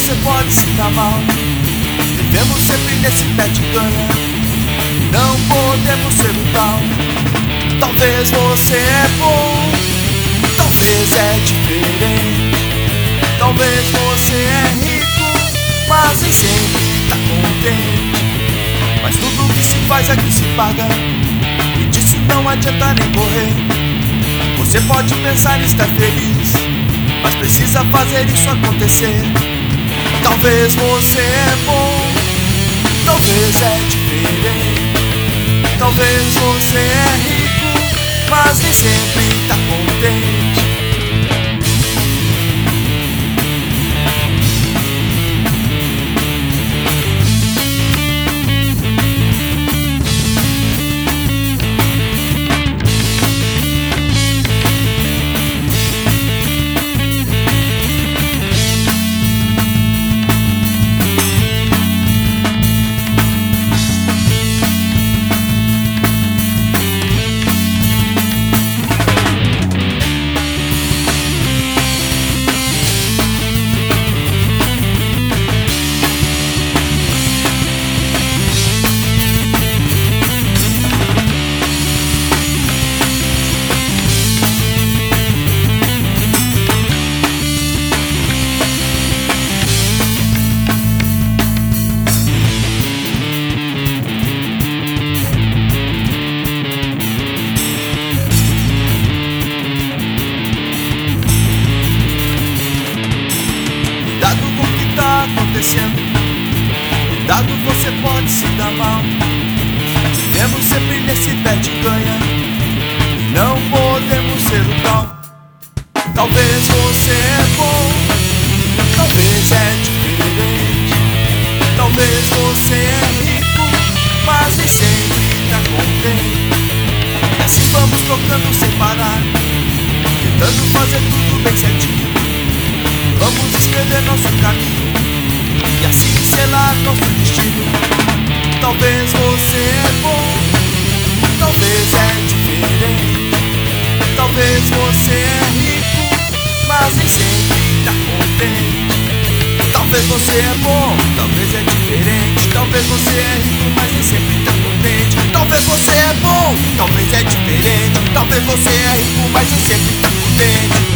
você pode se dar mal. Vivemos sempre nesse pet-ganha, não podemos ser o tal. Talvez você é bom, talvez é diferente. Talvez você é rico, mas nem sempre tá contente. Mas tudo que se faz é que se paga, e disso não adianta nem correr. Você pode pensar em estar feliz, mas precisa fazer isso acontecer. Talvez você é bom, talvez é diferente. Talvez você é rico, mas nem sempre tá contente. Cuidado, você pode se dar mal. Vivemos sempre nesse pet-ganha, e não podemos ser o tal. Talvez você é bom, talvez é diferente. Talvez você é rico, mas nem sempre tá contente. E assim vamos tocando sem parar, tentando fazer tudo bem certinho. Vamos escrever nosso caminho e assim selar nosso destino. Talvez você é bom, talvez é diferente. Talvez você é rico, mas nem sempre tá contente. Talvez você é bom, talvez é diferente. Talvez você é rico, mas nem sempre tá contente. Talvez você é bom, talvez é diferente. Talvez você é rico, mas nem sempre tá contente.